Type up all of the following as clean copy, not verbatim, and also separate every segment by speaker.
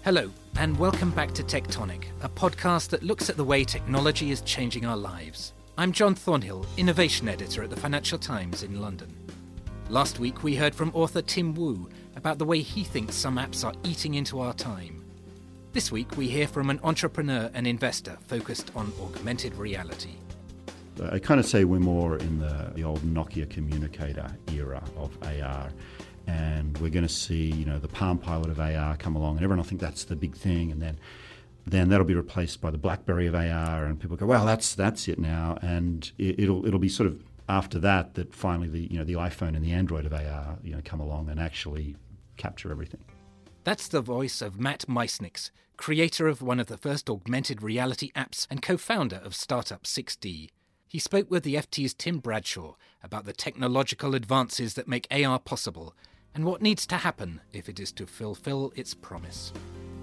Speaker 1: Hello, and welcome back to Tectonic, a podcast that looks at the way technology is changing our lives. I'm John Thornhill, Innovation Editor at the Financial Times in London. Last week we heard from author Tim Wu about the way he thinks some apps are eating into our time. This week we hear from an entrepreneur and investor focused on augmented reality.
Speaker 2: I kind of say we're more in the old Nokia communicator era of AR. And we're going to see, the Palm Pilot of AR come along, and everyone will think that's the big thing, and then that'll be replaced by the BlackBerry of AR, and people go, well, that's it now, and it'll be sort of after that finally the iPhone and the Android of AR come along and actually capture everything.
Speaker 1: That's the voice of Matt Meisniks, creator of one of the first augmented reality apps and co-founder of startup 6D. He spoke with the FT's Tim Bradshaw about the technological advances that make AR possible and what needs to happen if it is to fulfill its promise.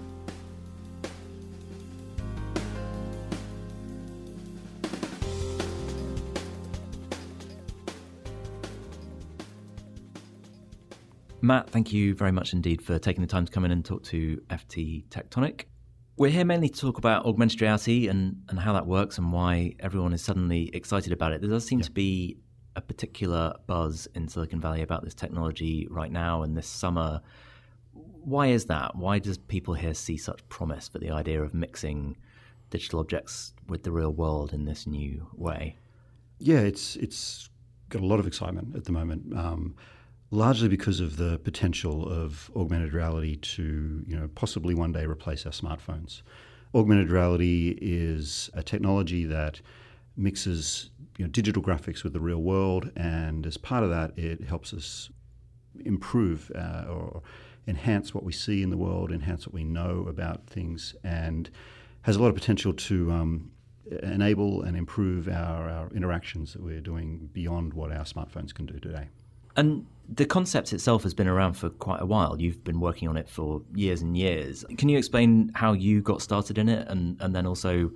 Speaker 3: Matt, thank you very much indeed for taking the time to come in and talk to FT Tectonic. We're here mainly to talk about augmented reality and how that works and why everyone is suddenly excited about it. There does seem to be a particular buzz in Silicon Valley about this technology right now and this summer. Why is that? Why does people here see such promise for the idea of mixing digital objects with the real world in this new way?
Speaker 2: Yeah, it's got a lot of excitement at the moment, largely because of the potential of augmented reality to possibly one day replace our smartphones. Augmented reality is a technology that mixes digital graphics with the real world, and as part of that, it helps us improve or enhance what we see in the world, enhance what we know about things, and has a lot of potential to enable and improve our interactions that we're doing beyond what our smartphones can do today.
Speaker 3: And the concept itself has been around for quite a while. You've been working on it for years and years. Can you explain how you got started in it, and then also,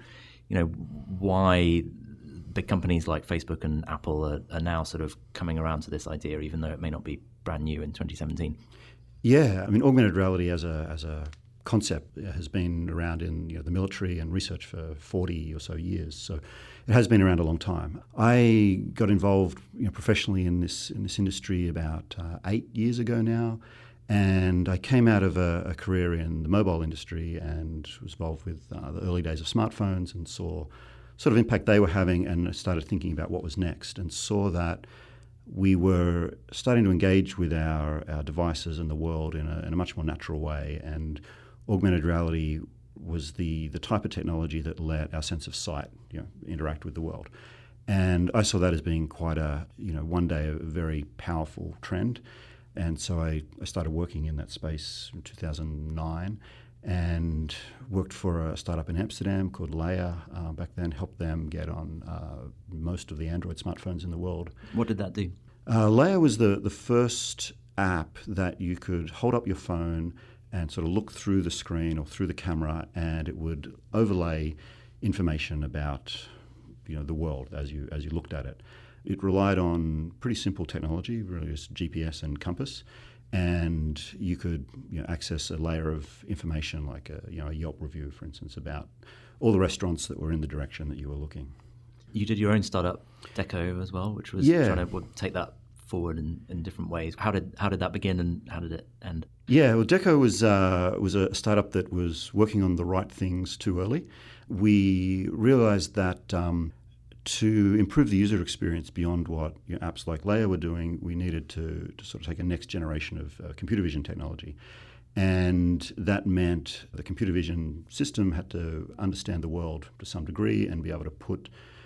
Speaker 3: why big companies like Facebook and Apple are now sort of coming around to this idea, even though it may not be brand new in 2017?
Speaker 2: Yeah, augmented reality as a concept has been around in the military and research for 40 or so years. So it has been around a long time. I got involved professionally in this industry about 8 years ago now, and I came out of a career in the mobile industry and was involved with the early days of smartphones and saw sort of impact they were having, and started thinking about what was next, and saw that we were starting to engage with our devices and the world in a much more natural way, and augmented reality was the type of technology that let our sense of sight interact with the world. And I saw that as being quite one day a very powerful trend. And so I started working in that space in 2009 and worked for a startup in Amsterdam called Leia back then, helped them get on most of the Android smartphones in the world.
Speaker 3: What did that do?
Speaker 2: Leia was the first app that you could hold up your phone and sort of look through the screen or through the camera, and it would overlay information about the world as you looked at it. It relied on pretty simple technology, really just GPS and compass, and you could access a layer of information like a Yelp review, for instance, about all the restaurants that were in the direction that you were looking. You
Speaker 3: did your own startup, Deco, as well, which was trying to take that forward in different ways. How did that begin and how did it end?
Speaker 2: Yeah, well, Deco was a startup that was working on the right things too early. We realized that to improve the user experience beyond what apps like Leia were doing, we needed to sort of take a next generation of computer vision technology. And that meant the computer vision system had to understand the world to some degree and be able to put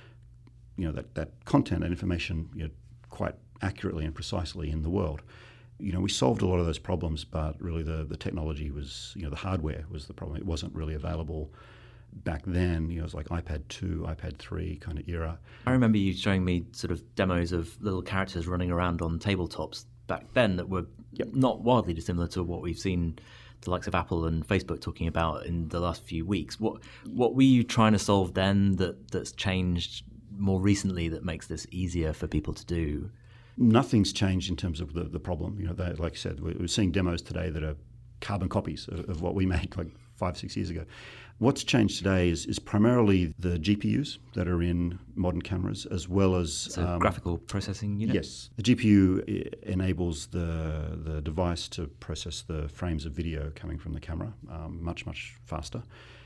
Speaker 2: that content and information quite accurately and precisely in the world. We solved a lot of those problems, but really the technology was, the hardware was the problem. It wasn't really available back then. It was like iPad 2, iPad 3 kind of era.
Speaker 3: I remember you showing me sort of demos of little characters running around on tabletops back then that were not wildly dissimilar to what we've seen the likes of Apple and Facebook talking about in the last few weeks. What were you trying to solve then that's changed more recently that makes this easier for people to do?
Speaker 2: Nothing's changed in terms of the problem. Like you said, we're seeing demos today that are carbon copies of what we made like 5-6 years ago. What's changed today is primarily the GPUs that are in modern cameras, as well as...
Speaker 3: So graphical processing unit?
Speaker 2: Yes. The GPU enables the device to process the frames of video coming from the camera much, much faster.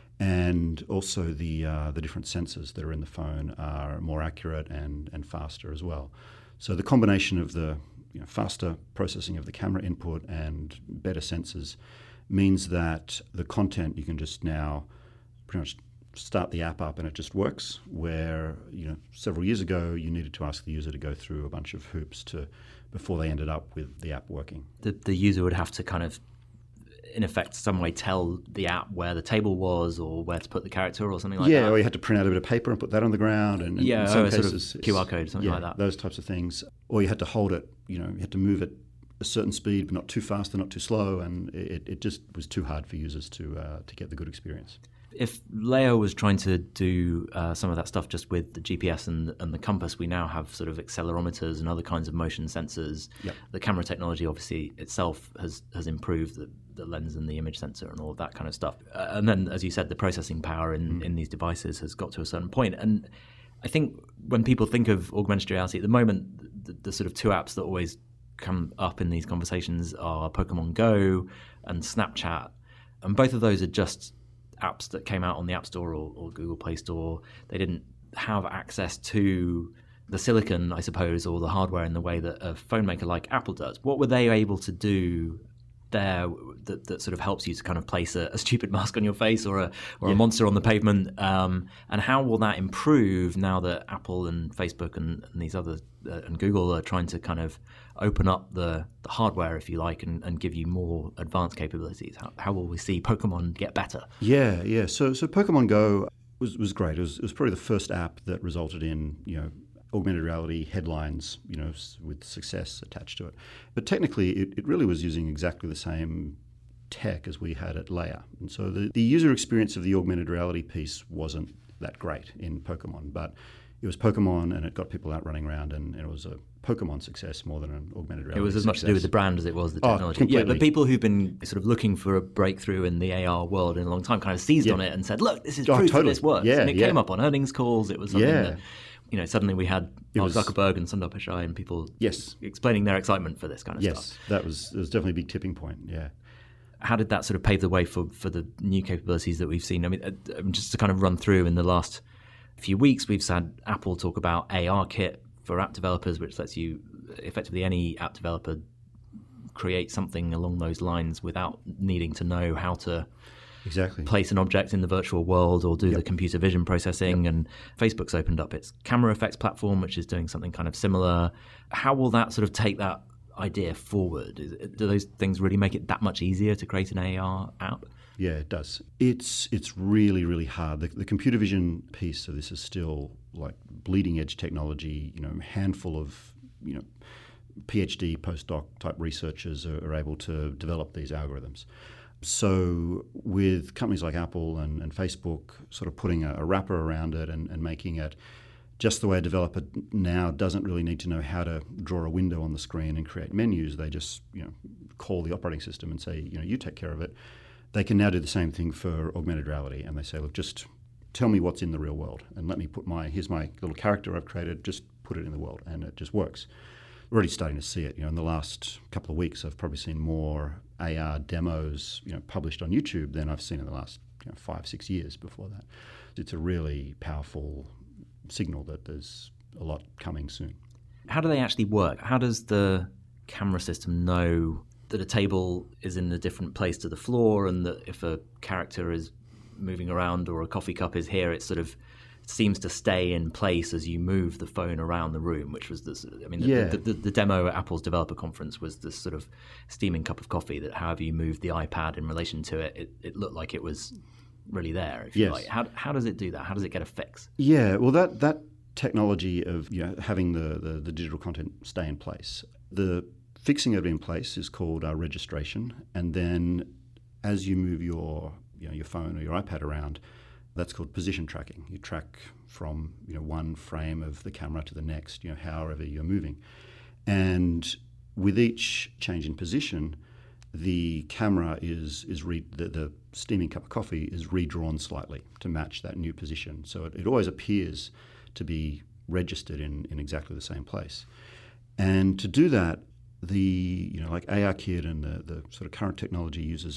Speaker 2: And also the different sensors that are in the phone are more accurate and faster as well. So the combination of the faster processing of the camera input and better sensors means that the content you can just now pretty much start the app up and it just works, where several years ago you needed to ask the user to go through a bunch of hoops before they ended up with the app working.
Speaker 3: The user would have to kind of, in effect, some way tell the app where the table was or where to put the character or something like that?
Speaker 2: Yeah, or you had to print out a bit of paper and put that on the ground. And in some cases,
Speaker 3: sort of QR code, something like that.
Speaker 2: Those types of things. Or you had to hold it, you had to move it a certain speed, but not too fast and not too slow, and it just was too hard for users to get the good experience.
Speaker 3: If Leo was trying to do some of that stuff just with the GPS and the compass, we now have sort of accelerometers and other kinds of motion sensors.
Speaker 2: Yep.
Speaker 3: The camera technology, obviously, itself has improved the lens and the image sensor and all of that kind of stuff. And then, as you said, the processing power in these devices has got to a certain point. And I think when people think of augmented reality at the moment, the sort of two apps that always come up in these conversations are Pokemon Go and Snapchat. And both of those are just apps that came out on the App Store or Google Play Store. They didn't have access to the silicon, I suppose, or the hardware in the way that a phone maker like Apple does. What were they able to do there that sort of helps you to kind of place a stupid mask on your face or a monster on the pavement? And how will that improve now that Apple and Facebook and these others and Google are trying to kind of open up the hardware, if you like, and give you more advanced capabilities? How will we see Pokemon get better?
Speaker 2: Yeah. So Pokemon Go was great. It was probably the first app that resulted in augmented reality headlines, with success attached to it. But technically, it really was using exactly the same tech as we had at Leia. And so the user experience of the augmented reality piece wasn't that great in Pokemon, but it was Pokemon and it got people out running around, and it was a Pokemon success more than an augmented reality.
Speaker 3: It was as much to do with the brand as it was the technology.
Speaker 2: Completely.
Speaker 3: Yeah, but people who've been sort of looking for a breakthrough in the AR world in a long time kind of seized on it and said, look, this is proof that this works. And it came up on earnings calls. It was something that, suddenly we had Mark Zuckerberg and Sundar Pichai and people explaining their excitement for this kind of stuff.
Speaker 2: Yes, that was definitely a big tipping point, yeah.
Speaker 3: How did that sort of pave the way for the new capabilities that we've seen? I mean, just to kind of run through, in the last few weeks, we've had Apple talk about ARKit for app developers, which lets you, effectively any app developer, create something along those lines without needing to know how to place an object in the virtual world or do the computer vision processing. And Facebook's opened up its camera effects platform, which is doing something kind of similar. How will that sort of take that idea forward? Do those things really make it that much easier to create an AR app?
Speaker 2: Yeah, it does. It's really, really hard. The computer vision piece of this is still like bleeding edge technology. A handful of PhD postdoc type researchers are able to develop these algorithms. So with companies like Apple and Facebook sort of putting a wrapper around it and making it just the way a developer now doesn't really need to know how to draw a window on the screen and create menus. They just call the operating system and say, you take care of it. They can now do the same thing for augmented reality, and they say, look, just tell me what's in the real world and let me here's my little character I've created, just put it in the world, and it just works. We're already starting to see it. In the last couple of weeks, I've probably seen more AR demos, published on YouTube than I've seen in the last 5-6 years before that. It's a really powerful signal that there's a lot coming soon.
Speaker 3: How do they actually work? How does the camera system know that a table is in a different place to the floor, and that if a character is moving around or a coffee cup is here, it sort of seems to stay in place as you move the phone around the room, which was the demo at Apple's developer conference was this sort of steaming cup of coffee that however you moved the iPad in relation to it, it looked like it was really there, if you like. How does it do that? How does it get a fix?
Speaker 2: Yeah, well, that technology of having the digital content stay in place, the fixing it in place is called registration, and then as you move your phone or your iPad around, that's called position tracking. You track from one frame of the camera to the next, however you're moving, and with each change in position, the camera the steaming cup of coffee is redrawn slightly to match that new position. So it always appears to be registered in exactly the same place. And to do that, like ARKit and the sort of current technology uses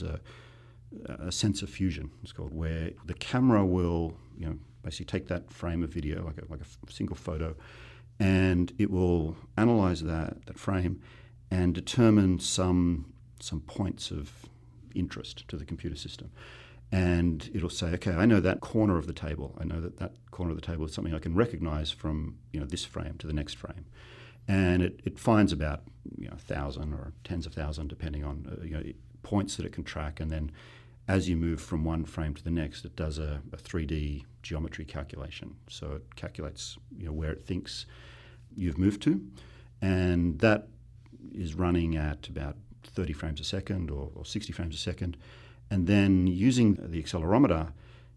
Speaker 2: a sensor fusion, it's called, where the camera will basically take that frame of video, like a single photo, and it will analyze that frame and determine some points of interest to the computer system. And it'll say, okay, I know that corner of the table. I know that corner of the table is something I can recognize from this frame to the next frame. And it finds about 1,000 or tens of thousands, depending on points that it can track. And then as you move from one frame to the next, it does a 3D geometry calculation. So it calculates where it thinks you've moved to. And that is running at about 30 frames a second or 60 frames a second. And then using the accelerometer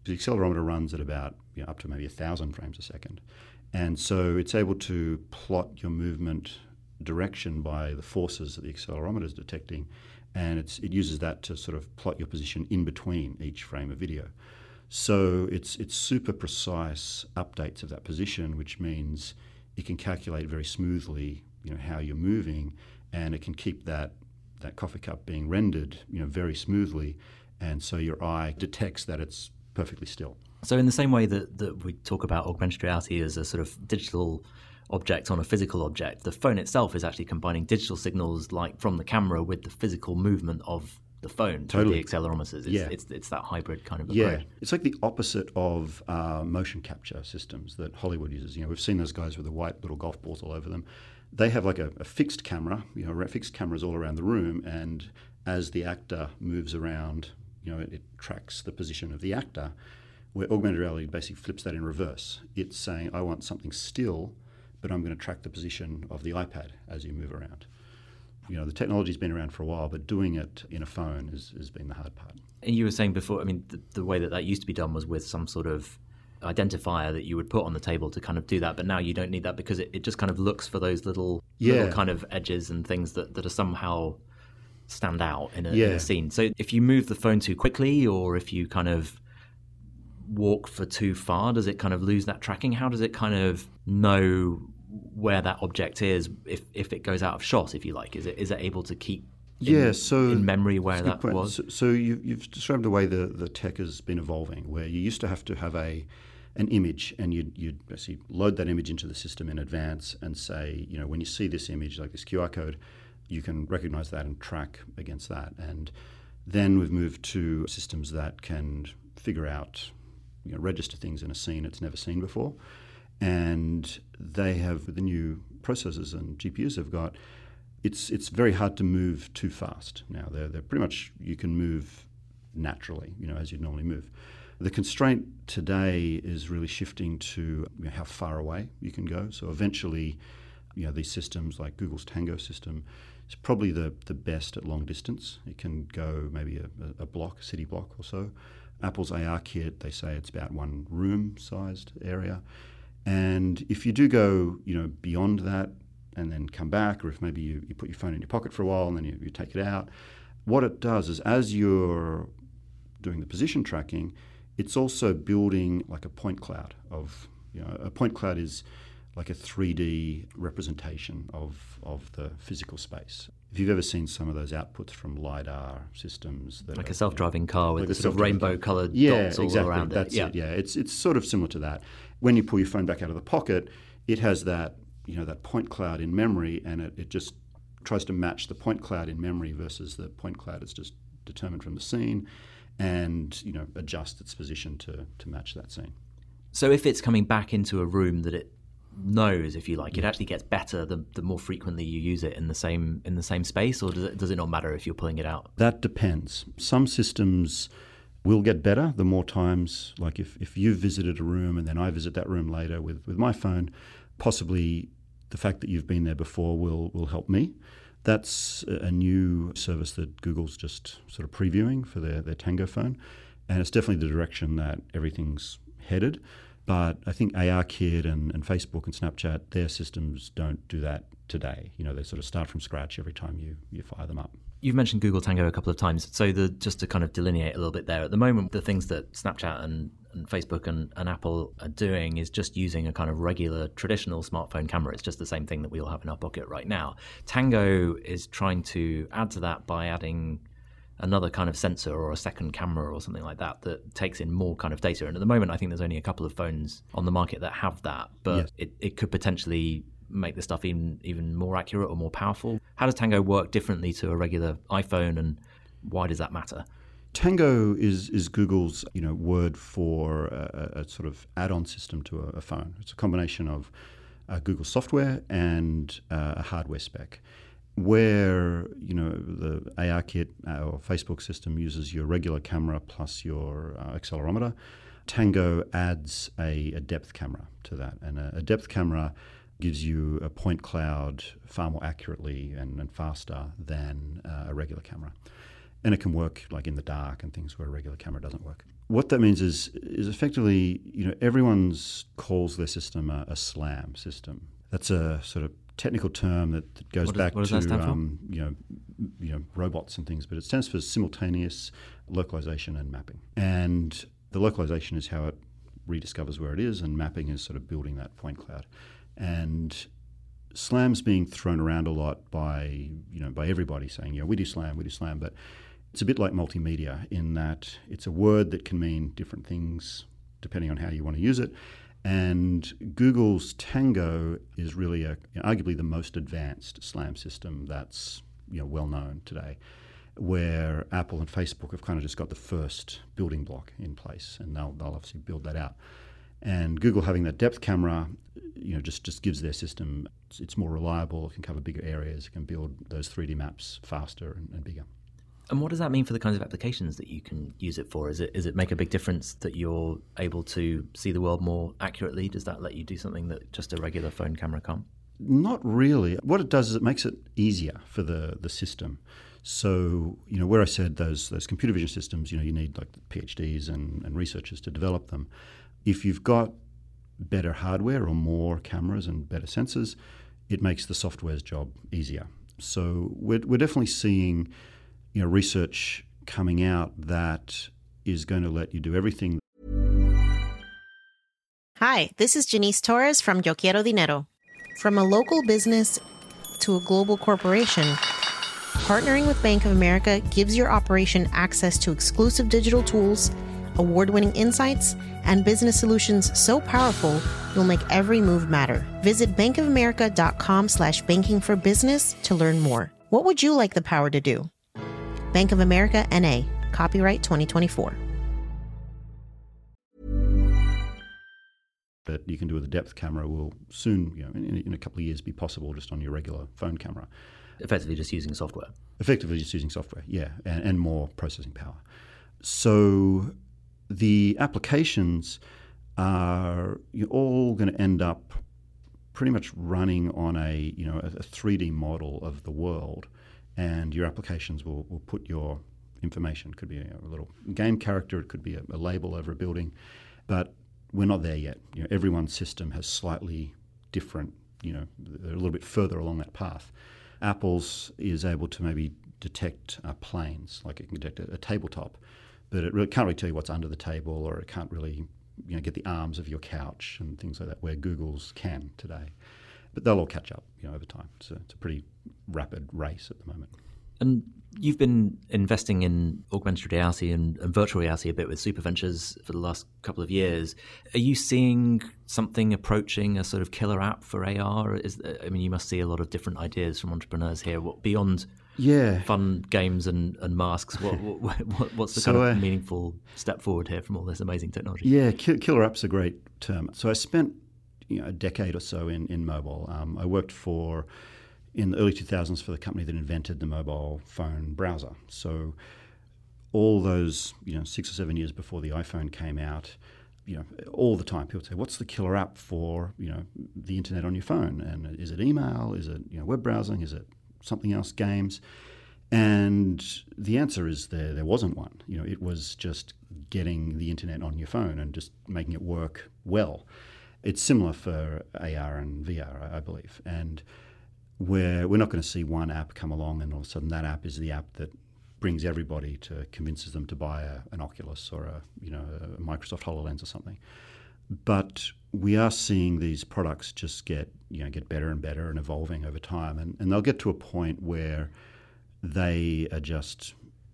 Speaker 2: runs at about up to maybe 1,000 frames a second. And so it's able to plot your movement direction by the forces that the accelerometer is detecting. And it uses that to sort of plot your position in between each frame of video. So it's super precise updates of that position, which means it can calculate very smoothly how you're moving, and it can keep that coffee cup being rendered very smoothly, and so your eye detects that it's perfectly still.
Speaker 3: So in the same way that we talk about augmented reality as a sort of digital object on a physical object, the phone itself is actually combining digital signals like from the camera with the physical movement of the phone through the accelerometers. It's that hybrid kind of approach.
Speaker 2: Yeah, it's like the opposite of motion capture systems that Hollywood uses. We've seen those guys with the white little golf balls all over them. They have like a fixed camera, fixed cameras all around the room, and as the actor moves around, it tracks the position of the actor, where augmented reality basically flips that in reverse. It's saying, I want something still, but I'm going to track the position of the iPad as you move around. The technology's been around for a while, but doing it in a phone has been the hard part.
Speaker 3: And you were saying before, the way that used to be done was with some sort of identifier that you would put on the table to kind of do that, but now you don't need that because it just kind of looks for those little kind of edges and things that are somehow stand out in a scene. So if you move the phone too quickly, or if you kind of walk for too far, does it kind of lose that tracking? How does it kind of know where that object is if it goes out of shot, if you like? Is it able to keep in memory where that was?
Speaker 2: So you've described the way the tech has been evolving, where you used to have to have an image, and you'd basically load that image into the system in advance and say, when you see this image, like this QR code, you can recognize that and track against that. And then we've moved to systems that can figure out, register things in a scene it's never seen before. And they have, the new processors and GPUs they've got, it's very hard to move too fast now. They're pretty much, you can move naturally, as you'd normally move. The constraint today is really shifting to how far away you can go. So eventually, these systems like Google's Tango system is probably the best at long distance. It can go maybe a city block or so. Apple's ARKit, they say it's about one room-sized area. And if you do go, beyond that and then come back, or if maybe you put your phone in your pocket for a while and then you take it out, what it does is as you're doing the position tracking, it's also building like a point cloud of, a point cloud is like a 3D representation of the physical space. If you've ever seen some of those outputs from LiDAR systems,
Speaker 3: like a self-driving car with the sort of rainbow-coloured dots all around it.
Speaker 2: That's it. Yeah, it's sort of similar to that. When you pull your phone back out of the pocket, it has that that point cloud in memory, and it just tries to match the point cloud in memory versus the point cloud it's just determined from the scene, and adjust its position to match that scene.
Speaker 3: So if it's coming back into a room that it knows, if you like, it actually gets better the more frequently you use it in the same space, or does it not matter if you're pulling it out?
Speaker 2: That depends. Some systems will get better the more times, like if you've visited a room and then I visit that room later with my phone, possibly the fact that you've been there before will help me. That's a new service that Google's just sort of previewing for their Tango phone, and it's definitely the direction that everything's headed. But I think ARKit and Facebook and Snapchat, their systems don't do that today. They sort of start from scratch every time you fire them up.
Speaker 3: You've mentioned Google Tango a couple of times. So just to kind of delineate a little bit there, at the moment, the things that Snapchat and Facebook and Apple are doing is just using a kind of regular traditional smartphone camera. It's just the same thing that we all have in our pocket right now. Tango is trying to add to that by adding another kind of sensor or a second camera or something like that takes in more kind of data. And at the moment, I think there's only a couple of phones on the market that have that, but yes, it could potentially make the stuff even more accurate or more powerful. How does Tango work differently to a regular iPhone, and why does that matter?
Speaker 2: Tango is Google's word for a sort of add-on system to a phone. It's a combination of Google software and a hardware spec. Where the ARKit or Facebook system uses your regular camera plus your accelerometer, Tango adds a depth camera to that, and a depth camera gives you a point cloud far more accurately and faster than a regular camera. And it can work like in the dark and things where a regular camera doesn't work. What that means is effectively, everyone calls their system a SLAM system. That's a sort of technical term that goes back to robots and things, but it stands for simultaneous localization and mapping. And the localization is how it rediscovers where it is, and mapping is sort of building that point cloud. And SLAM's being thrown around a lot by everybody saying, we do SLAM, but it's a bit like multimedia in that it's a word that can mean different things depending on how you want to use it. And Google's Tango is really arguably the most advanced SLAM system that's well known today, where Apple and Facebook have kind of just got the first building block in place, and they'll obviously build that out. And Google having that depth camera, just gives their system, it's more reliable, it can cover bigger areas, it can build those 3D maps faster and bigger.
Speaker 3: And what does that mean for the kinds of applications that you can use it for? Is it make a big difference that you're able to see the world more accurately? Does that let you do something that just a regular phone camera can't?
Speaker 2: Not really. What it does is it makes it easier for the system. So, where I said those computer vision systems, you need like PhDs and researchers to develop them. If you've got better hardware or more cameras and better sensors, it makes the software's job easier. So we're definitely seeing research coming out that is going to let you do everything.
Speaker 4: Hi, this is Janice Torres from Yo Quiero Dinero. From a local business to a global corporation, partnering with Bank of America gives your operation access to exclusive digital tools, award-winning insights, and business solutions so powerful you'll make every move matter. Visit bankofamerica.com/banking for business to learn more. What would you like the power to do? Bank of America, N.A. Copyright 2024.
Speaker 2: That you can do with a depth camera will soon, in a couple of years, be possible just on your regular phone camera.
Speaker 3: Effectively just using software.
Speaker 2: Yeah, and more processing power. So the applications are all going to end up pretty much running on a 3D model of the world, and your applications will put your information. It could be a little game character, it could be a label over a building, but we're not there yet. Everyone's system has slightly different, they're a little bit further along that path. Apple's is able to maybe detect planes, like it can detect a tabletop, but it really can't really tell you what's under the table, or it can't really get the arms of your couch and things like that, where Google's can today. But they'll all catch up over time. It's a pretty rapid race at the moment.
Speaker 3: And you've been investing in augmented reality and virtual reality a bit with SuperVentures for the last couple of years. Are you seeing something approaching a sort of killer app for AR? You must see a lot of different ideas from entrepreneurs here. What beyond fun games and masks? What's the kind of meaningful step forward here from all this amazing technology?
Speaker 2: Yeah, killer app's a great term. So I spent a decade or so in mobile. I worked in the early 2000s for the company that invented the mobile phone browser. So all those 6 or 7 years before the iPhone came out, all the time people say, what's the killer app for the internet on your phone? And is it email? Is it web browsing? Is it something else, games? And the answer is there wasn't one. It was just getting the internet on your phone and just making it work well. It's similar for AR and VR, I believe, and where we're not going to see one app come along and all of a sudden that app is the app that brings everybody to convinces them to buy an Oculus or a Microsoft HoloLens or something. But we are seeing these products just get better and better and evolving over time, and they'll get to a point where they are just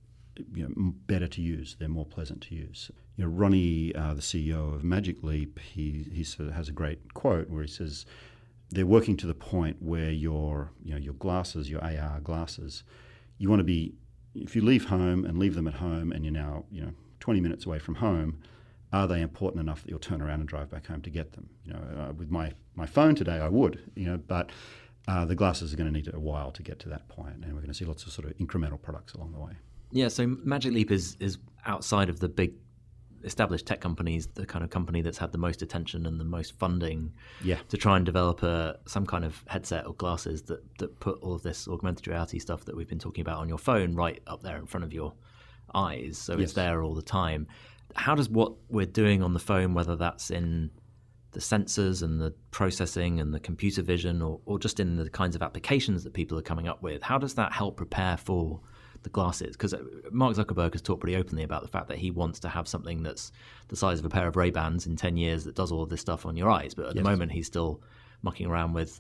Speaker 2: better to use. They're more pleasant to use. Ronnie, the CEO of Magic Leap, he sort of has a great quote where he says, they're working to the point where your glasses, your AR glasses, you want to be, if you leave home and leave them at home and you're now 20 minutes away from home, are they important enough that you'll turn around and drive back home to get them? With my phone today, I would, but the glasses are going to need a while to get to that point, and we're going to see lots of sort of incremental products along the way.
Speaker 3: Yeah, so Magic Leap is outside of the big established tech companies, the kind of company that's had the most attention and the most funding to try and develop some kind of headset or glasses that put all of this augmented reality stuff that we've been talking about on your phone right up there in front of your eyes, so it's there all the time. How does what we're doing on the phone, whether that's in the sensors and the processing and the computer vision or just in the kinds of applications that people are coming up with, how does that help prepare for the glasses? Because Mark Zuckerberg has talked pretty openly about the fact that he wants to have something that's the size of a pair of Ray-Bans in 10 years that does all of this stuff on your eyes. But at the moment, he's still mucking around with,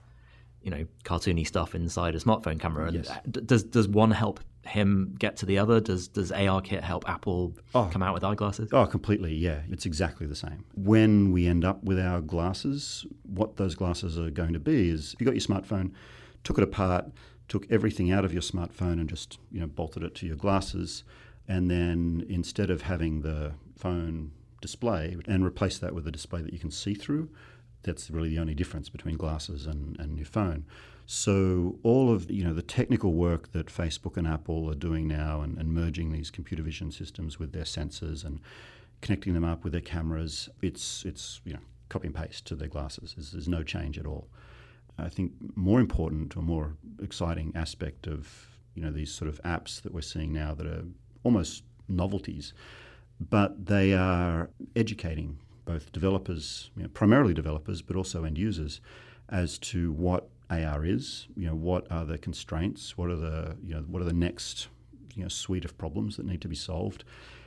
Speaker 3: cartoony stuff inside a smartphone camera.
Speaker 2: Yes.
Speaker 3: Does one help him get to the other? Does ARKit help Apple come out with eyeglasses?
Speaker 2: Oh, completely, yeah. It's exactly the same. When we end up with our glasses, what those glasses are going to be is, if you got your smartphone, took it apart, took everything out of your smartphone and just bolted it to your glasses, and then instead of having the phone display and replace that with a display that you can see through, that's really the only difference between glasses and your phone. So all of the technical work that Facebook and Apple are doing now and merging these computer vision systems with their sensors and connecting them up with their cameras, it's copy and paste to their glasses. There's no change at all. I think more important or more exciting aspect of these sort of apps that we're seeing now that are almost novelties, but they are educating both developers, primarily developers, but also end users, as to what AR is. What are the constraints? What are the next suite of problems that need to be solved,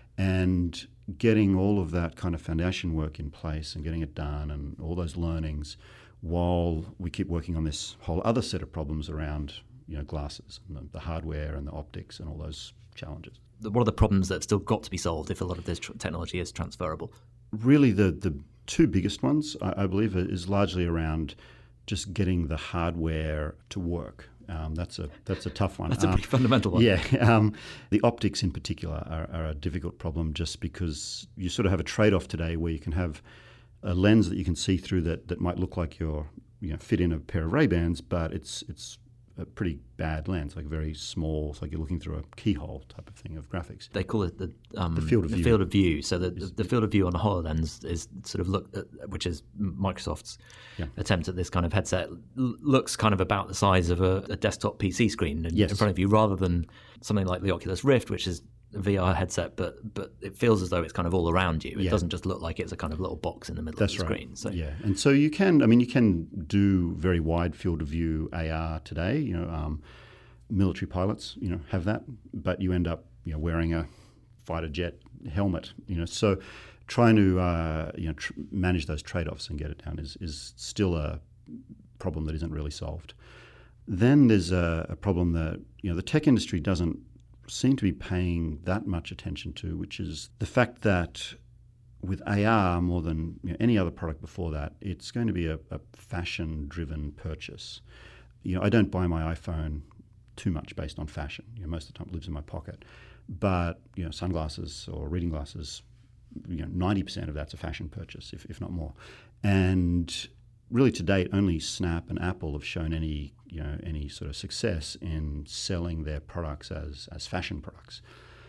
Speaker 2: and getting all of that kind of foundation work in place and getting it done and all those learnings, while we keep working on this whole other set of problems around glasses and the hardware and the optics and all those challenges.
Speaker 3: What are the problems that have still got to be solved if a lot of this technology is transferable?
Speaker 2: Really, the two biggest ones, I believe, is largely around just getting the hardware to work. That's a tough one.
Speaker 3: That's a pretty fundamental one.
Speaker 2: Yeah. The optics in particular are a difficult problem, just because you sort of have a trade-off today where you can have a lens that you can see through that might look like you're fit in a pair of Ray-Bans, but it's a pretty bad lens, like very small. It's like you're looking through a keyhole type of thing of graphics.
Speaker 3: They call it the
Speaker 2: field of view.
Speaker 3: Field of view. So the field of view on a HoloLens is sort of which is Microsoft's attempt at this kind of headset, looks kind of about the size of a desktop PC screen in front of you, rather than something like the Oculus Rift, which is a VR headset, but it feels as though it's kind of all around you. It doesn't just look like it's a kind of little box in the middle of the screen. So.
Speaker 2: Yeah, and so you can do very wide field of view AR today. Military pilots, have that, but you end up, wearing a fighter jet helmet. So trying to manage those trade-offs and get it down is still a problem that isn't really solved. Then there's a problem that the tech industry doesn't seem to be paying that much attention to, which is the fact that with AR, more than any other product before that, it's going to be a fashion-driven purchase. I don't buy my iPhone too much based on fashion. Most of the time it lives in my pocket. But sunglasses or reading glasses, 90% of that's a fashion purchase, if not more. And really, to date, only Snap and Apple have shown any sort of success in selling their products as fashion products.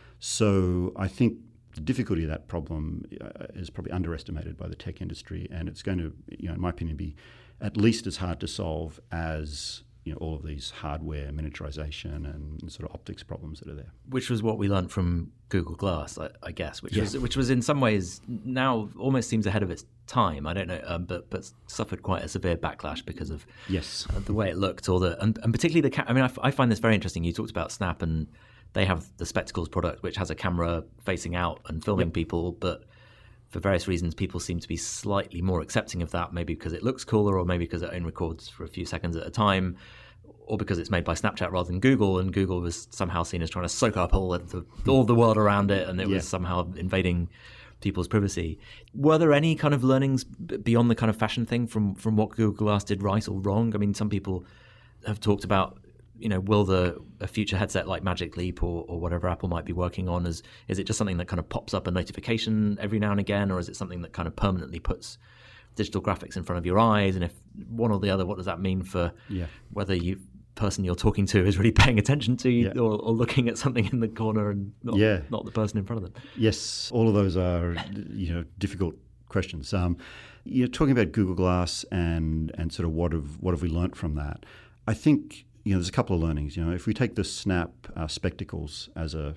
Speaker 2: So I think the difficulty of that problem is probably underestimated by the tech industry, and it's going to, in my opinion, be at least as hard to solve as all of these hardware miniaturization and sort of optics problems that are there.
Speaker 3: Which was what we learned from Google Glass, I guess, which
Speaker 2: Yeah.
Speaker 3: was in some ways now almost seems ahead of its time. I don't know, but suffered quite a severe backlash because of
Speaker 2: Yes.
Speaker 3: the way it looked, and particularly I find this very interesting. You talked about Snap, and they have the Spectacles product, which has a camera facing out and filming people, but for various reasons, people seem to be slightly more accepting of that, maybe because it looks cooler, or maybe because it only records for a few seconds at a time, or because it's made by Snapchat rather than Google, and Google was somehow seen as trying to soak up all the world around it, and it was somehow invading people's privacy. Were there any kind of learnings beyond the kind of fashion thing from what Google Glass did right or wrong? I mean, some people have talked about, will a future headset like Magic Leap or whatever Apple might be working on, is it just something that kind of pops up a notification every now and again, or is it something that kind of permanently puts digital graphics in front of your eyes? And if one or the other, what does that mean for whether you person you're talking to is really paying attention to you or looking at something in the corner and not the person in front of them?
Speaker 2: Yes, all of those are difficult questions. You're talking about Google Glass and sort of what have we learnt from that? I think there's a couple of learnings. If we take the Snap Spectacles as a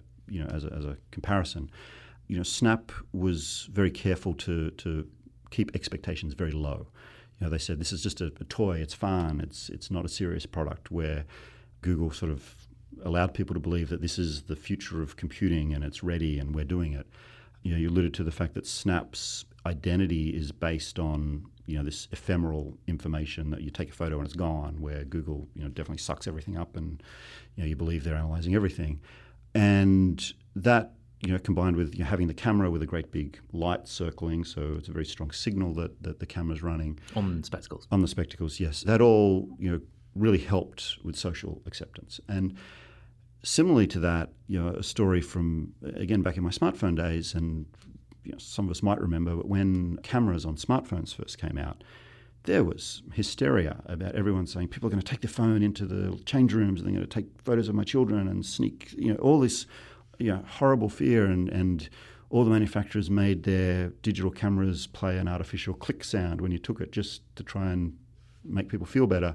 Speaker 2: comparison, Snap was very careful to keep expectations very low. They said this is just a toy, it's fun, it's not a serious product, where Google sort of allowed people to believe that this is the future of computing and it's ready and we're doing it. You alluded to the fact that Snap's identity is based on this ephemeral information that you take a photo and it's gone, where Google definitely sucks everything up and you believe they're analyzing everything. And that combined with having the camera with a great big light circling, so it's a very strong signal that the camera's running.
Speaker 3: On Spectacles. On
Speaker 2: the Spectacles, yes. That all really helped with social acceptance. And similarly to that, a story from, again, back in my smartphone days, and some of us might remember, but when cameras on smartphones first came out, there was hysteria about everyone saying people are going to take their phone into the change rooms and they're going to take photos of my children and sneak, all this horrible fear, and all the manufacturers made their digital cameras play an artificial click sound when you took it, just to try and make people feel better.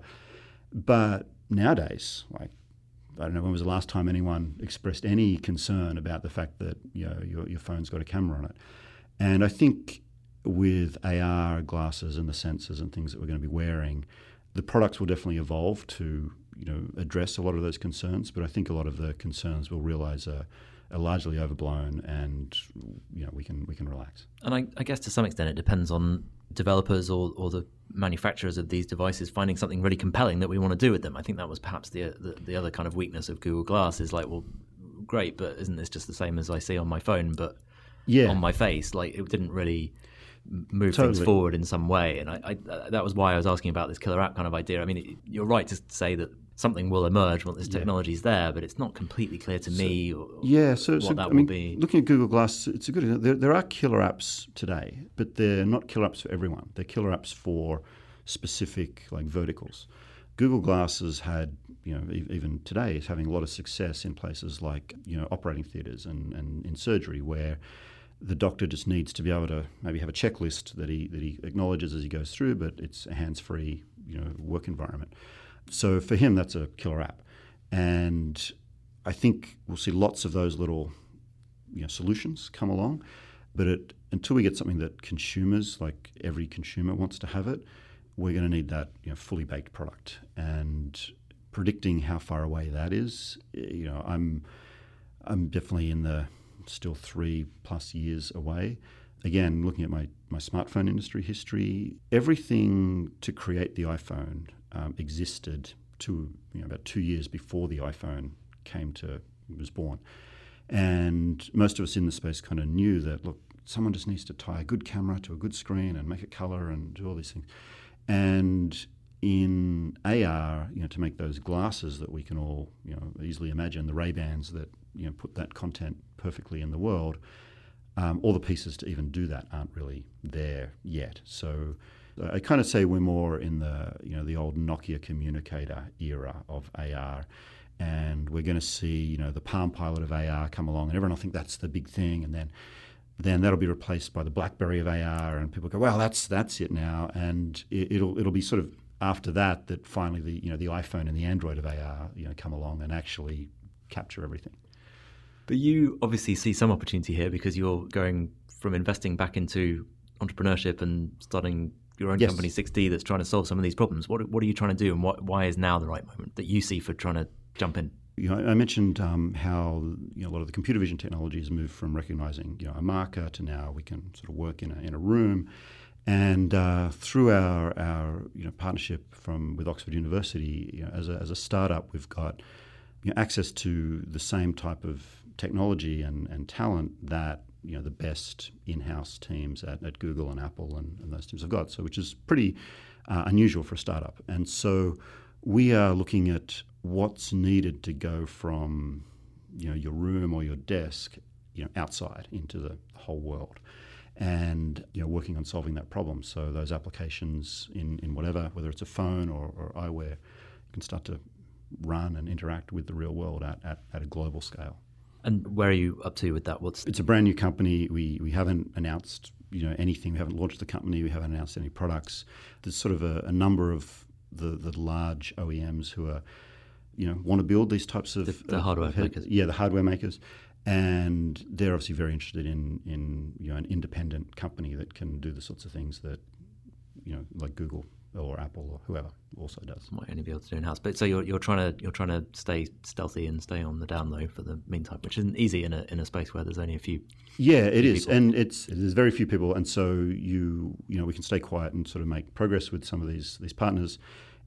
Speaker 2: But nowadays, I don't know when was the last time anyone expressed any concern about the fact that your phone's got a camera on it. And I think with AR glasses and the sensors and things that we're going to be wearing, the products will definitely evolve to address a lot of those concerns. But I think a lot of the concerns we'll realise are largely overblown, and we can relax. And
Speaker 3: I guess to some extent it depends on developers or the manufacturers of these devices finding something really compelling that we want to do with them. I think that was perhaps the other kind of weakness of Google Glass, is like, well, great, but isn't this just the same as I see on my phone, but on my face? Like, it didn't really move things forward in some way. And I that was why I was asking about this killer app kind of idea. I mean, you're right to say that something will emerge once this technology is there, but it's not completely clear to me what that will be.
Speaker 2: Looking at Google Glass, it's a good. There are killer apps today, but they're not killer apps for everyone. They're killer apps for specific verticals. Google Glass has had, even today, is having a lot of success in places like operating theatres and in surgery, where the doctor just needs to be able to maybe have a checklist that he acknowledges as he goes through, but it's a hands-free work environment. So for him, that's a killer app. And I think we'll see lots of those little solutions come along. But until we get something that consumers, like every consumer wants to have it, we're going to need that fully baked product. And predicting how far away that is, I'm definitely in the still 3+ years away. Again, looking at my smartphone industry history, everything to create the iPhone existed about 2 years before the iPhone was born. And most of us in the space kind of knew that, look, someone just needs to tie a good camera to a good screen and make it color and do all these things. And in AR, to make those glasses that we can all easily imagine, the Ray-Bans that put that content perfectly in the world, all the pieces to even do that aren't really there yet. So I kind of say we're more in the old Nokia communicator era of AR, and we're going to see the Palm Pilot of AR come along, and everyone will think that's the big thing, and then that'll be replaced by the BlackBerry of AR, and people go, well, that's it now, and it'll be sort of after that finally the iPhone and the Android of AR come along and actually capture everything.
Speaker 3: But you obviously see some opportunity here because you're going from investing back into entrepreneurship and starting your own company, 6D, that's trying to solve some of these problems. What are you trying to do, and why is now the right moment that you see for trying to jump in?
Speaker 2: I mentioned how a lot of the computer vision technologies moved from recognizing a marker to now we can sort of work in a room. And through our partnership with Oxford University, as a startup, we've got access to the same type of technology and talent that the best in-house teams at Google and Apple and those teams have got. So, which is pretty unusual for a startup. And so we are looking at what's needed to go from your room or your desk outside into the whole world. And working on solving that problem. So those applications in whatever, whether it's a phone or eyewear, can start to run and interact with the real world at a global scale.
Speaker 3: And where are you up to with that?
Speaker 2: It's a brand new company. We haven't announced anything. We haven't launched the company. We haven't announced any products. There's sort of a number of the large OEMs who are want to build these types of
Speaker 3: the hardware makers.
Speaker 2: Yeah, the hardware makers. And they're obviously very interested in an independent company that can do the sorts of things that like Google or Apple or whoever also does.
Speaker 3: Might only be able to do in house. But so you're trying to stay stealthy and stay on the down low for the meantime, which isn't easy in a space where there's only a few.
Speaker 2: Yeah, it is, and there's very few people, and so we can stay quiet and sort of make progress with some of these partners,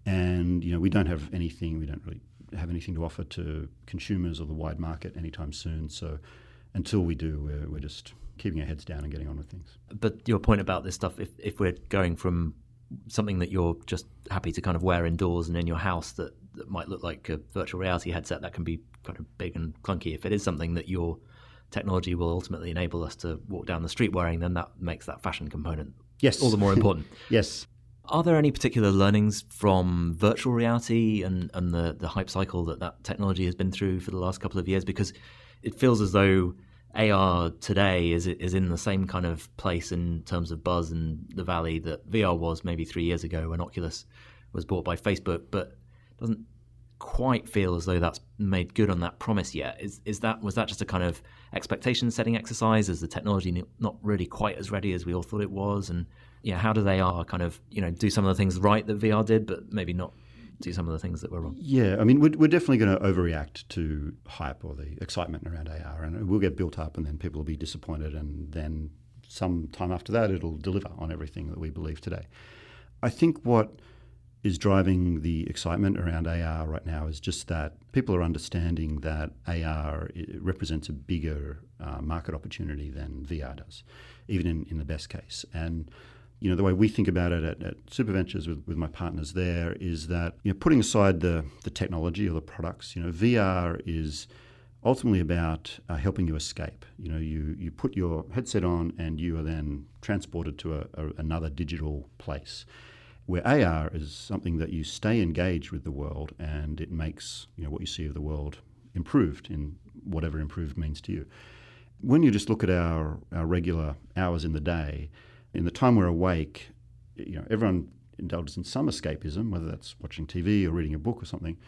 Speaker 2: and we don't have anything. We don't really have anything to offer to consumers or the wide market anytime soon. So until we do, we're just keeping our heads down and getting on with things.
Speaker 3: But your point about this stuff, if we're going from something that you're just happy to kind of wear indoors and in your house that might look like a virtual reality headset that can be kind of big and clunky, if it is something that your technology will ultimately enable us to walk down the street wearing, then that makes that fashion component all the more important.
Speaker 2: Yes.
Speaker 3: Are there any particular learnings from virtual reality and the hype cycle that technology has been through for the last couple of years? Because it feels as though AR today is in the same kind of place in terms of buzz and the valley that VR was maybe 3 years ago when Oculus was bought by Facebook, but doesn't quite feel as though that's made good on that promise yet. Was that just a kind of expectation setting exercise? Is the technology not really quite as ready as we all thought it was? And how do AR kind of do some of the things right that VR did, but maybe not do some of the things that were wrong?
Speaker 2: Yeah, I mean, we're definitely going to overreact to hype or the excitement around AR, and it will get built up, and then people will be disappointed, and then some time after that, it'll deliver on everything that we believe today. I think what is driving the excitement around AR right now is just that people are understanding that AR represents a bigger market opportunity than VR does, even in the best case. And the way we think about it at SuperVentures with my partners there is that putting aside the technology or the products, VR is ultimately about helping you escape. You put your headset on and you are then transported to another digital place. Where AR is something that you stay engaged with the world, and it makes what you see of the world improved in whatever improved means to you. When you just look at our regular hours in the day, in the time we're awake, everyone indulges in some escapism, whether that's watching TV or reading a book or something,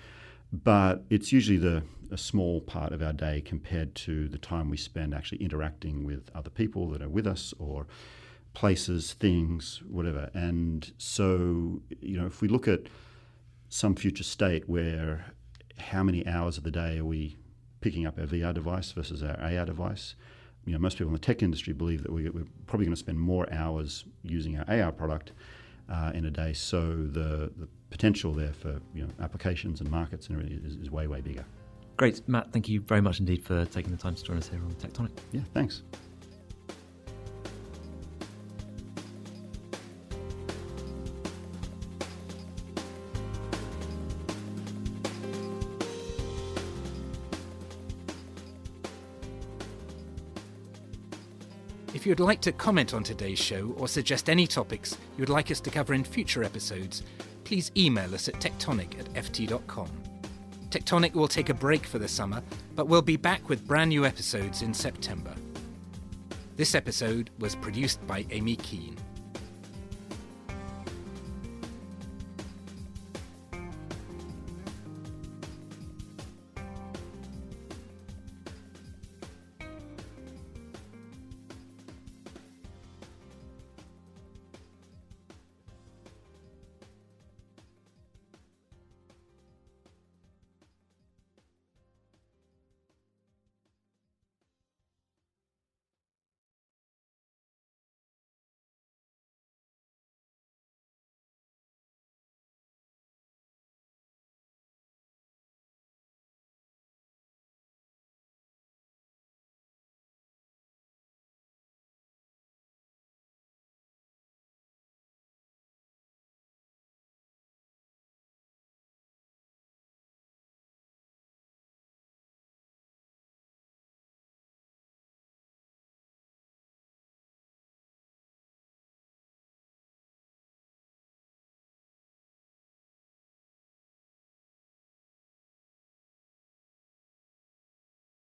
Speaker 2: but it's usually a small part of our day compared to the time we spend actually interacting with other people that are with us or places, things, whatever. And so, if we look at some future state where how many hours of the day are we picking up our VR device versus our AR device, most people in the tech industry believe that we're probably going to spend more hours using our AR product in a day. So the potential there for applications and markets and everything is way, way bigger.
Speaker 3: Great. Matt, thank you very much indeed for taking the time to join us here on Tectonic.
Speaker 2: Yeah, thanks.
Speaker 1: If you'd like to comment on today's show or suggest any topics you'd like us to cover in future episodes, please email us at tectonic@ft.com. Tectonic will take a break for the summer, but we'll be back with brand new episodes in September. This episode was produced by Amy Keane.